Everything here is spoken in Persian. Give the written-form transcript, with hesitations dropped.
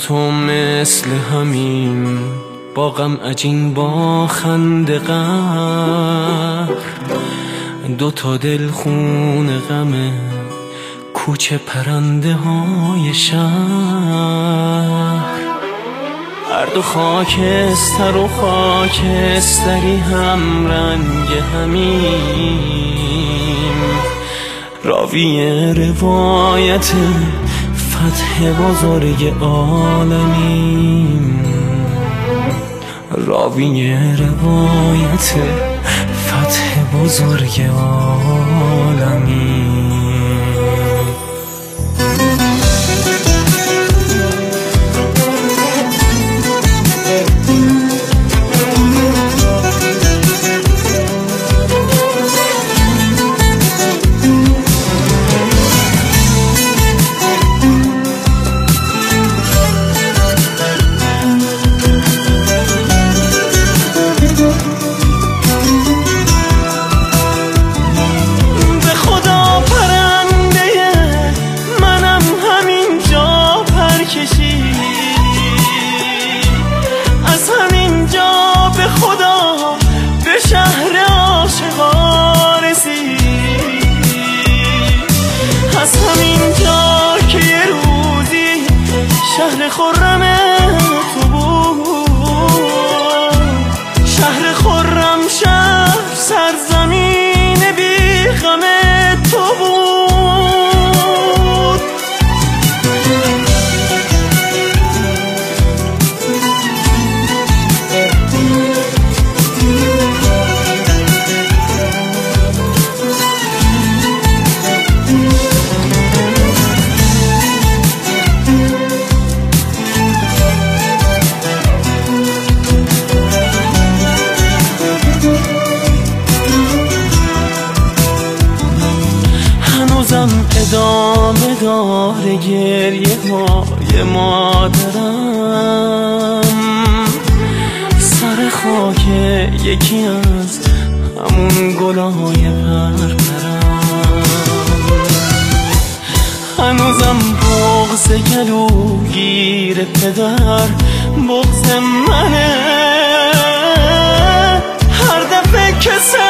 تو مثل همین با غم عجین با خنده قهر، دوتا دل خون غمه کوچه پرنده های شهر. هر دو خاکستر و خاکستری هم رنگ همیم، راوی روایت فتح بزرگ عالمیم، راوی روایت فتح بزرگ عالمیم. از همینجا به خدا به شهر عاشقا رسید، از همینجا که یه روزی شهر خرم تو بود، شهر خرم شهر سرزمین بی غم تو بود. ادامه داره گریه های مادرم، سر خاک یکی از همون گلای پرپرم. هنوزم بغض گلوگیر پدر بغض منه، هر دفعه که